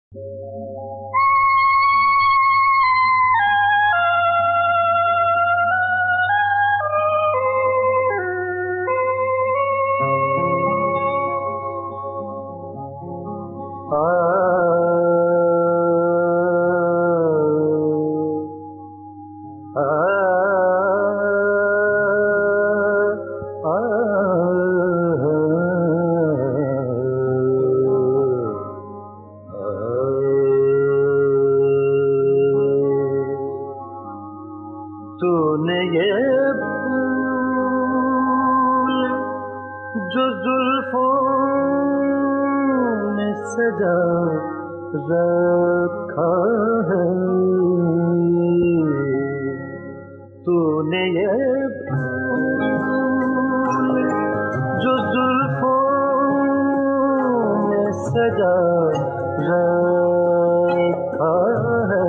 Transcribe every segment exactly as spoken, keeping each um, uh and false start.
तूने ये फूल जो जुल्फों में सजा रखा है, तूने ये फूल जो जुल्फों में सजा रखा है,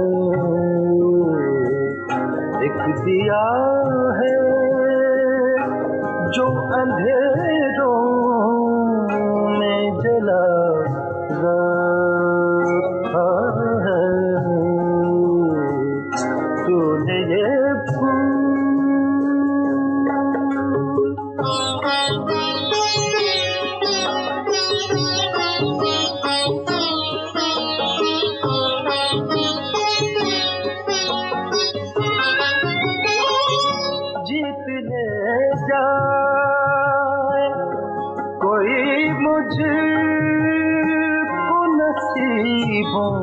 एक दिया है जो अंधेरों में जला रखा है, तूने ये जीत ले जाए कोई मुझको नसीबों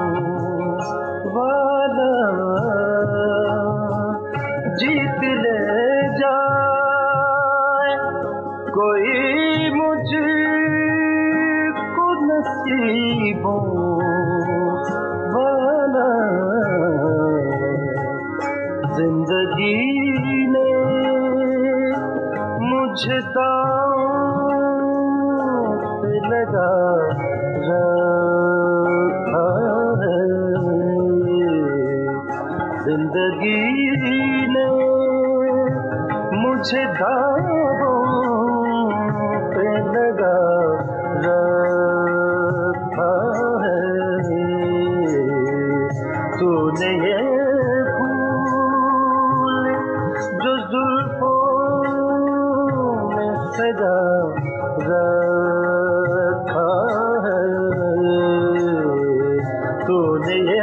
वाला, जीत ले जाए कोई मुझको नसीबों वाला, जिंदगी ने मुझे दांव पे लगा रखा है, जिंदगी ने मुझे दांव पे लगा रखा है, तूने ये जो जुल्फों में सजा रखा है, तूने ये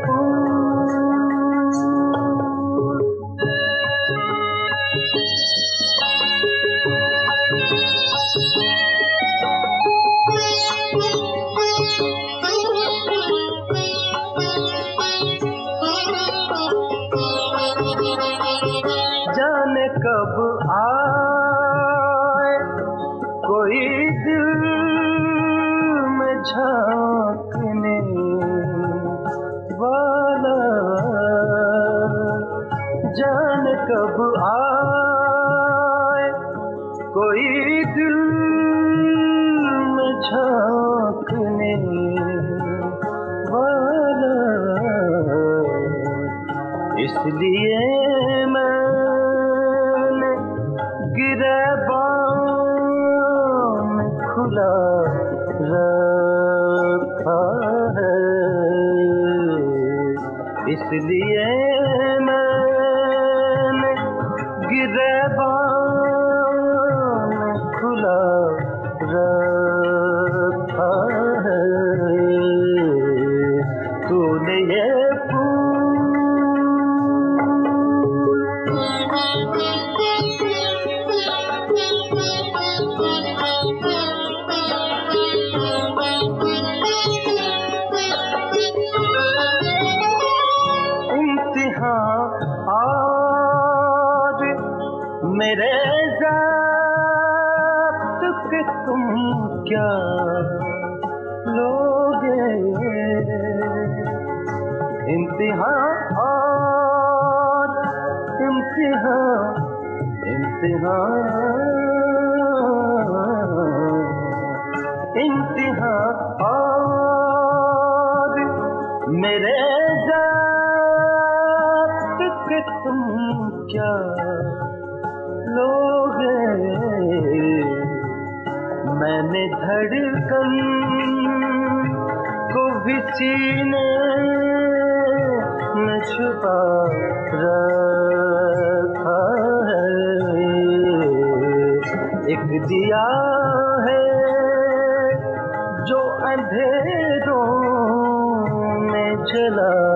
जाने कब आए कोई दिल में झांकने वाला, जाने कब आए कोई दिल में झांकने वाला, इसलिए मैंने गिरबान खुला रखा है, इसलिए मैंने गिरबान खुला रखा है, तूने ये आज मेरे ज़ब्त के तुम क्या लोगे, इम्तिहान और इम्तिहान इम्तिहान इम्तिहान और मेरे कि तुम क्या लोगे, मैंने धड़कन को भी सीने में छुपा रखा है। एक दिया है जो अंधेरों में जला